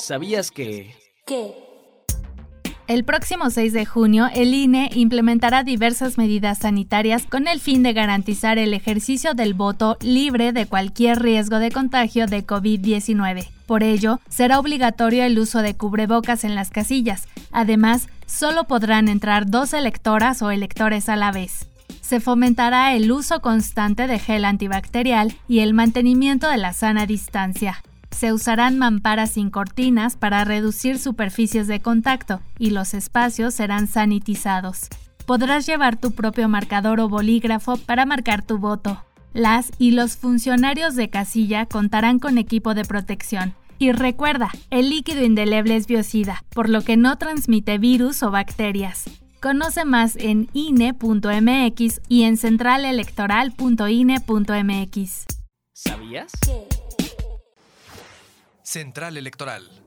¿Sabías que...? ¿Qué? El próximo 6 de junio, el INE implementará diversas medidas sanitarias con el fin de garantizar el ejercicio del voto libre de cualquier riesgo de contagio de COVID-19. Por ello, será obligatorio el uso de cubrebocas en las casillas. Además, solo podrán entrar 2 electoras o electores a la vez. Se fomentará el uso constante de gel antibacterial y el mantenimiento de la sana distancia. Se usarán mamparas sin cortinas para reducir superficies de contacto y los espacios serán sanitizados. Podrás llevar tu propio marcador o bolígrafo para marcar tu voto. Las y los funcionarios de casilla contarán con equipo de protección. Y recuerda, el líquido indeleble es biocida, por lo que no transmite virus o bacterias. Conoce más en INE.mx y en centralelectoral.ine.mx. ¿Sabías? ¿Qué? Central Electoral.